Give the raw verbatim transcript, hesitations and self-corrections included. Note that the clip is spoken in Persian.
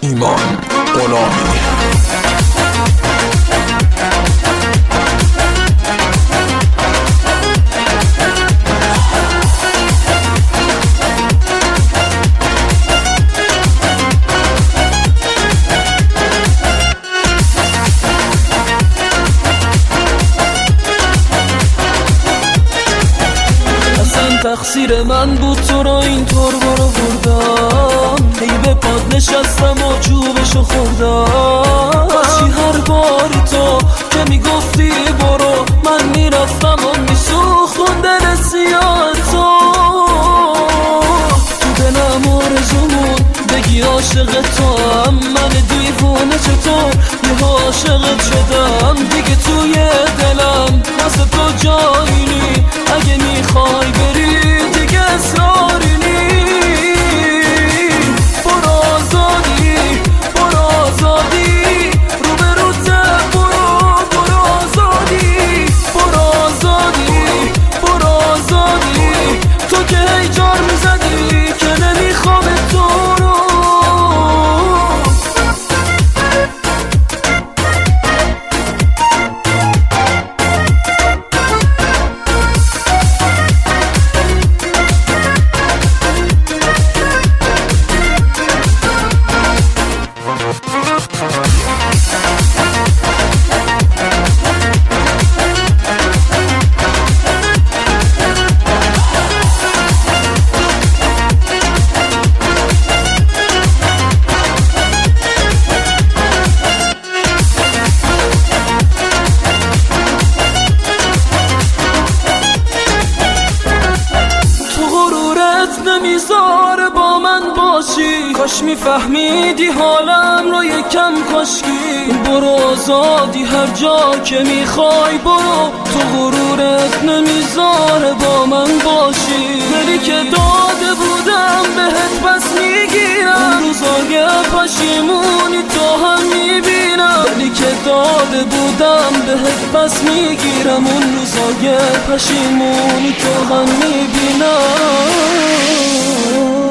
ایمان غلامی. تقصیر من بود تو را اینطور برو بردم، هی به پاد نشستم و چوبشو خوردم. کاشی هر بار تو که میگفتی برو من میرفتم و میسوختم دل سیاه تو. تو دلم آرزومون بگی عاشق تو هم، من دیوونه چطور یه عاشقت شدم. دیگه توی دلم واسه تو جایی نی، اگه میخوای بری دیگه اصراری نی. برو آزادی برو آزادی رو به رو برو برو آزادی برو آزادی برو آزادی. تو که هی جار میزدی که نمیخوام تو رو. نمیذاره با من باشی، کاش میفهمیدی حالم رو یکم کاشکی. برو آزادی هر جا که میخوای برو، تو غرورت نمیذاره با من باشی. دلی که داده بودم بهت پس میگیرم، روزای پشیمونی تو هم میبینم. دلی که داده بودم بهت پس میگیرم، اون روزای پشیمونی تو هم میبینم.